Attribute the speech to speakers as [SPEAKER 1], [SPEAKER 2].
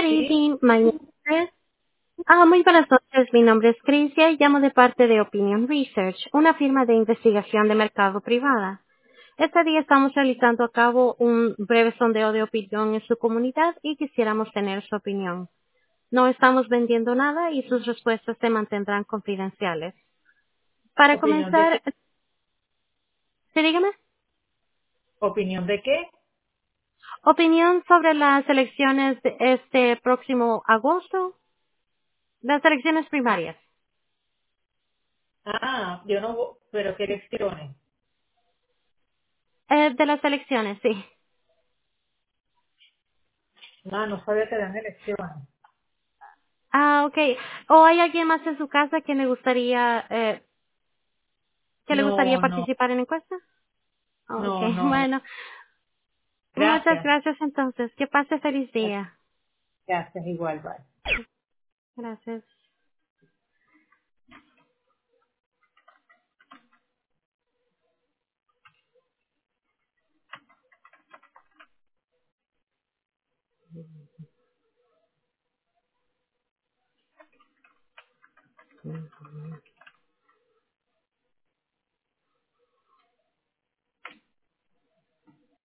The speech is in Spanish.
[SPEAKER 1] Sí,
[SPEAKER 2] evening. My name is muy buenas noches. Mi nombre es Crisia y llamo de parte de Opinion Research, una firma de investigación de mercado privada. Este día estamos realizando a cabo un breve sondeo de opinión en su comunidad y quisiéramos tener su opinión. No estamos vendiendo nada y sus respuestas se mantendrán confidenciales. Para
[SPEAKER 1] opinión de
[SPEAKER 2] comenzar,
[SPEAKER 1] qué,
[SPEAKER 2] sí, dígame,
[SPEAKER 1] opinión de qué.
[SPEAKER 2] opinión sobre las elecciones de este próximo agosto, las elecciones primarias.
[SPEAKER 1] Yo no, pero qué elecciones.
[SPEAKER 2] De las elecciones, sí.
[SPEAKER 1] No sabía que eran elecciones.
[SPEAKER 2] Ok. ¿O hay alguien más en su casa que le gustaría
[SPEAKER 1] No, no,
[SPEAKER 2] participar en la encuesta? Ok,
[SPEAKER 1] no, no, no.
[SPEAKER 2] bueno. Muchas
[SPEAKER 1] Gracias.
[SPEAKER 2] gracias entonces. Que pase feliz día.
[SPEAKER 1] Gracias, igual, bye.
[SPEAKER 2] Gracias.